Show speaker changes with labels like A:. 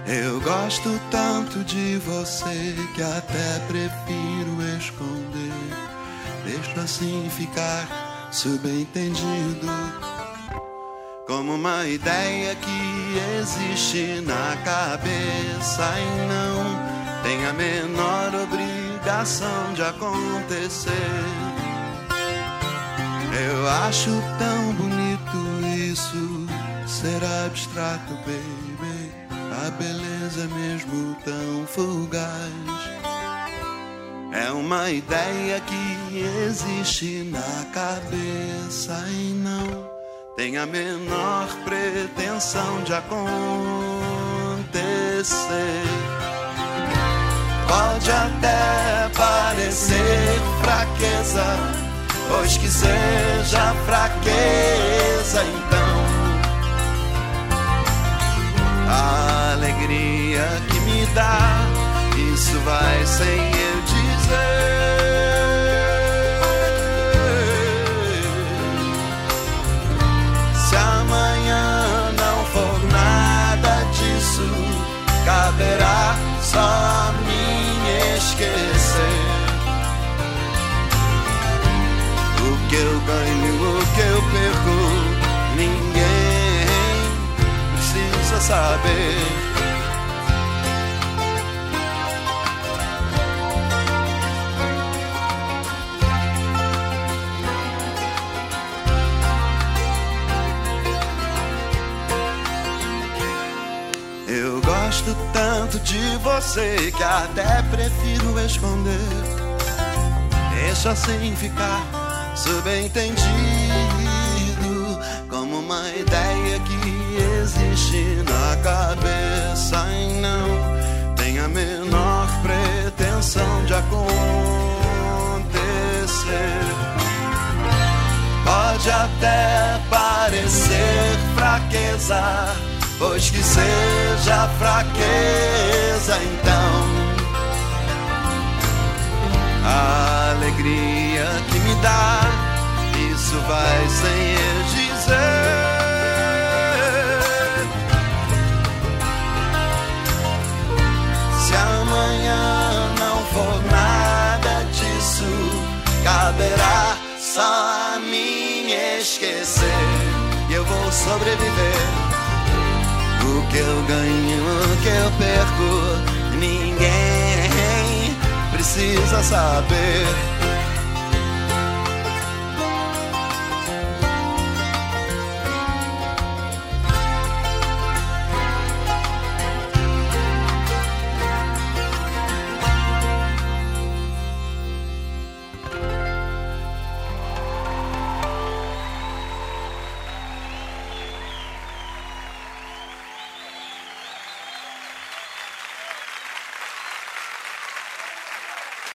A: Eu gosto tanto de você que até prefiro esconder. Deixo assim ficar subentendido, como uma ideia que existe na cabeça e não tem a menor obrigação de acontecer. Eu acho tão bonito isso, ser abstrato, baby. A beleza é mesmo tão fugaz. É uma ideia que existe na cabeça e não tem a menor pretensão de acontecer. Pode até parecer fraqueza, pois que seja fraqueza, então a alegria que me dá, isso vai sem eu dizer. Se amanhã não for nada disso, caberá só a mim esquecer. O que eu ganho, o que eu perco, ninguém precisa saber. Eu gosto tanto de você que até prefiro esconder. Deixa assim ficar subentendido, como uma ideia que existe na cabeça e não tem a menor pretensão de acontecer. Pode até parecer fraqueza, pois que seja fraqueza, então a alegria que me dá, isso vai sem eu dizer. Se amanhã não for nada disso, caberá só a mim esquecer. E eu vou sobreviver. O que eu ganho, o que eu perco, ninguém precisa saber.